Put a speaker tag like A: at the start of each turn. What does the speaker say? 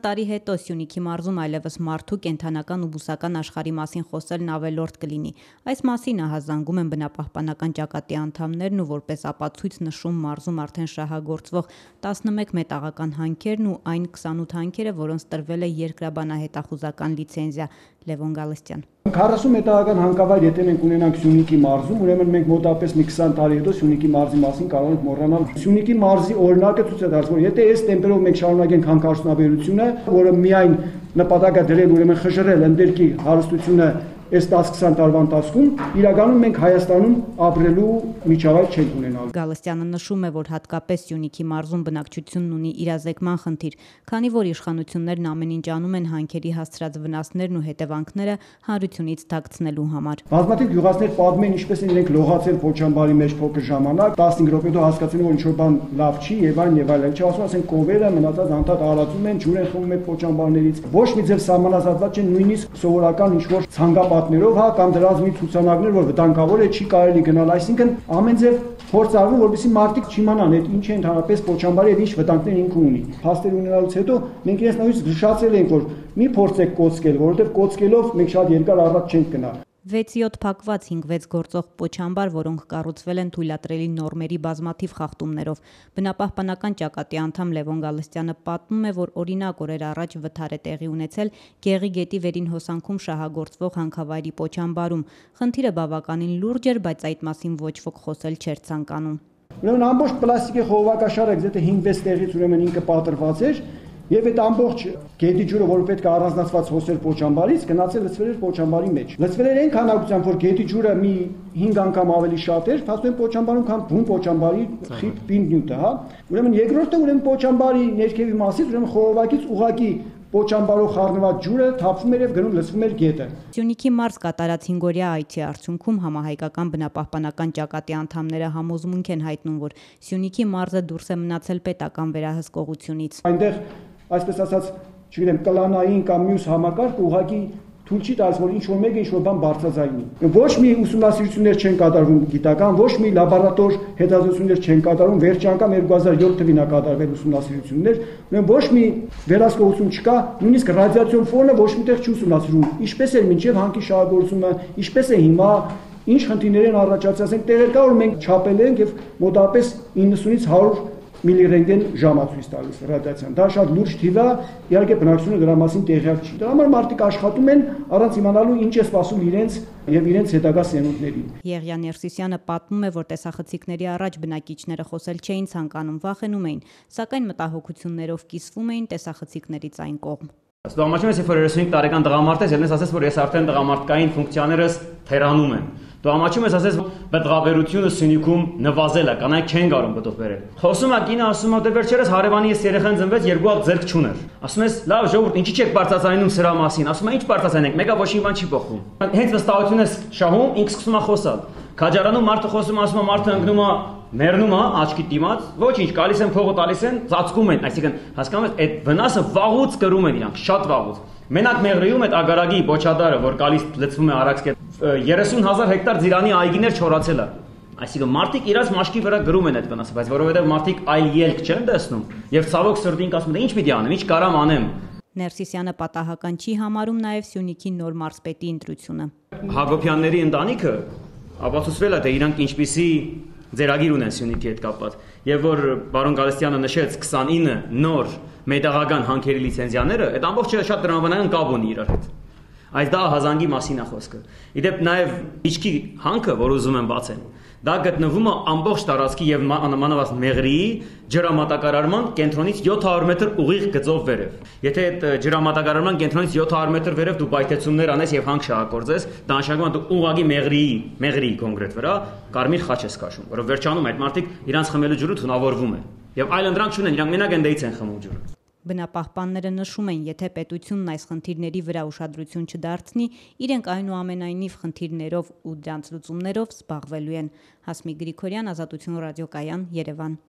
A: տարի հետո Սյունիքի մարզում այլևս մարդու, կենդանական ու բուսական աշխարհի մասին խոսելն ավելորդ կլինի։ Այս մասին ահազանգում են բնապահպանական ճակատի անդամներն ու որպես ապացույց նշում մարզում արդեն շահագործվող 11 մետաղական հանքերն ու այն 28 հանքերը, որոնց տրվել է երկրաբանահետախուզական լիցենզիա։ Լևոն Գալստյան
B: 40 մետաղական հանքավայր եթե մենք ունենանք Սյունիքի մարզում, ուրեմն մենք մոտավորապես մի 20 տարի հետո Սյունիքի մարզի մասին կարող ենք մոռանալ։ Սյունիքի մարզի օրինակը ցույց է տալիս, որ եթե այս տեմպերով մենք շարունակենք հանքարդյունաբերությունը, որը միայն նպատակ է դրել ուրեմն խժռել ընդերքի հարստությունը այս 10-20 տարվա ընթացքում, իրականում մենք Հայաստանում ապրելու միջավայր չենք ունենալ։
A: Գալստյանը նշում է, որ հատկապես Սյունիքի մարզում բնակչությունն ունի իրազեկման խնդիր, քանի որ իշխանություններն ամեն ինչ անում են հանքերի հասցրած վնասներն ու հետևանքները հանրությունից դակցնելու համար։
B: Բազմաթիվ գյուղացիներ պատմեն ինչպես են իրենք լողացել Փոչամբարի մեջ փոքր ժամանակ, 15 րոպե հետո հասկացել որ ինչ-որ բան լավ չի եւ այլն եւ այլն։ Չէ՞ ասում ասեն կովերը մնացած անդադ արածում են, ջուր են խմում այդ Փոչամբարներից։ Ոչ մի ձև սահմանազատված չեն նույնիսկ սովորական ինչ-որ ցանկապատներով, կամ դրանց մի ցուցանակներ, որ վտանգավոր է, չի կարելի գնալ, այսինքն ամեն ձև փորձ արվում, որպեսզի մարդիկ չիմանան այդ ինչ է ընդհանրապես Փոչամբարը եւ ինչ վտանգներ ինքը ունի։ Փաստեր ունենալուց հետո մենք իրենց նույնիսկ զգուշացրել ենք, որ մի փորձեք կոծկել, որովհետեւ կոծկելով մենք շատ երկար առաջ չենք գնա։
A: 6-7 փակված 5-6 գործող Փոչամբար, որոնք կառուցվել են թույլատրելի նորմերի բազմաթիվ խախտումներով։ Բնապահպանական ճակատի անդամ Լևոն Գալստյանը պատմում է, որ օրինակ օրեր առաջ վթար է տեղի ունեցել Գեղի գետի վերին հոսանքում շահագործվող հանքավայրի Փոչամբարում։ Խնդիրը բավականին լուրջ էր, բայց այդ մասին ոչ ոք խոսել չէր ցանկանում։
B: Ուրեմն ամբողջ պլաստիկի խողովակաշարը գտե 5-6 տեղից ուրեմն ինքը պատրված էր։ Եվ այդ ամբողջ գետի ջուրը, որը պետք է առանձնացված հոսեր Փոչամբարից, գնացել լցվել էր Փոչամբարի մեջ։ Լցվել էր այն քանակությամբ, որ գետի ջուրը մի 5 անգամ ավելի շատ էր, փաստորեն Փոչամբարում քան բուն Փոչամբարի խիտ պինդ նյութը, հա։ Ուրեմն երկրորդը ուրեմն Փոչամբարի ներքևի մասից, ուրեմն խողովակից ուղակի Փոչամբարով խառնված ջուրը թափվում էր եւ գնում լցվում էր գետը։
A: Սյունիքի մարզ կատարած 5-օրյա այցի արդյունքում համահայկական բնապահպանական ճակատի անդամները համոզմունք են հայտնում, որ Սյունիքի մարզը դուրս է մնացել պետական վերահսկողությունից։
B: Այնտեղ այսպես ասած, չգիտեմ, կլանային կամ մյուս համակարգ ուղղակի թույլ չի տալիս, որ ինչ-որ մեկը ինչ-որ բան բարձրացնի։ Ոչ մի ուսումնասիրություններ չեն կատարվում գիտական, ոչ մի լաբորատոր հետազոտություններ չեն կատարվում, վերջի անգամ 2007 թվին է կատարվել ուսումնասիրություններ, ուրեմն ոչ մի վերահսկողություն չկա, նույնիսկ ռադիացիոն ֆոնը ոչ միտեղ չի ուսումնասիրվում։ Ինչպես էր մինչև հանքի շահագործումը, ինչպես է հիմա, ինչ խնդիրներ են առաջացած, ասենք տեղեր կա, որ մենք չափել ենք եւ մոտավորապես 90-ից 100 միլիռենտգեն ժամացույց տալիս ռադիացիան։ Դա շատ լուրջ թիվ է, իհարկե բնակչությունը դրա մասին տեղյակ չի։ Դրա համար մարդիկ աշխատում են առանց իմանալու ինչ է սպասում իրենց եւ իրենց հետագա սերունդներին։
A: Եղիա Ներսիսյանը պատմում է, որ տեսախցիկների առաջ բնակիչները խոսել չէին ցանկանում, վախենում էին, սակայն մտահոգություններով կիսվում էին տեսախցիկներից այն կողմ։
C: Դու ամաչում ես, որ 35 տարեկան տղամարդ ես, ելնես ասես, որ ես արդեն տղամարդկային ֆունկցիաներս թերանում եմ։ Դու ամաչում ես, ասես, բտղաբերությունը Սյունիքում նվազել է, կանայք չեն կարող բտող բերել։ Խոսում է կինը, ասում է, դե վերջերս հարևանի ես երեխան ծնվեց, երկու հատ ձեռք չուներ։ Ասում ես, լավ ժողովուրդ, ինչի՞ չեք բարձրացնում սրա մասին։ Ասում է, ինչ բարձրացնենք, մեկը ոչ մի բան չի փոխվում։ Հենց վստահություն ես շահում, ինքը սկսում է խոսալ։ Քաջարանում մարդը խոսում, ասում է, մարդը ընկնում է, մեռնում է աչքի դիմաց, ոչինչ, գալիս են փողը տալիս են, ծածկում են, այսինքն հասկանում ես, այդ վնասը վաղուց կրում են իրանք, շատ վաղուց։ Մենակ Մեղրիում այդ Ագարագի Բոչադարը, որ գալիս լցվում է Արաքսկետ, 30,000 հեկտար Ձիրանի այգիներ չորացել է։ Այսինքն մարդիկ իրաց մաշկի վրա գրում են այդ վնասը, բայց որովհետև մարդիկ այլ ելք չեն տեսնում, եւ ցավոք սրտին ասում են, ինչ պիտի անեմ, ինչ կարամ անեմ։
A: Ներսիսյանը պատահական չի համարում նաեւ Սյունիքի նոր մարզպետի ընտրությունը։
C: Հակոբյանների ընտանիքը ապացուցվել է, թե իրանք ինչպիսի ձերագիր ունեն Սյունիքի հետ կապված, եւ որ պարոն Գալստյանը նշեց 29 նոր մետաղական հանքերի լիցենզիաները, այդ ամբողջը շատ տրամաբանական կապ ունի իրար հետ։ Այս դա հազանգի մասին է խոսքը։ Իդեպ նաեւ Իչքի հանքը, որ ուզում են բացեն, դա գտնվում է ամբողջ տարածքի եւ մանավանդ Մեղրիի ջրամատակարարման կենտրոնից 700 մետր ուղիղ գծով վերև։ Եթե այդ ջրամատակարարման կենտրոնից 700 մետր վերև դու բայթեցումներ անես եւ հանք շահագործես, դա նշանակում է դու ուղղակի Մեղրիի կոնկրետ վրա կարմիր խաչ ես քաշում, որով վերջանում այդ մարդիկ իրանց խմելու ջուրը թունավորվում է։ Եվ այլ ընդրանք չունեն, իրանք մենակ ընդդեից են խմում ջուրը։
A: Բնապահպանները նշում են, եթե պետությունն այս խնդիրների վրա ուշադրություն չդարձնի, իրենք այնուամենայնիվ խնդիրներով ու դրանց լուծումներով զբաղվելու են։ Հասմիկ Գրիգորյան, Ազատություն ռադիոկայան, Երևան։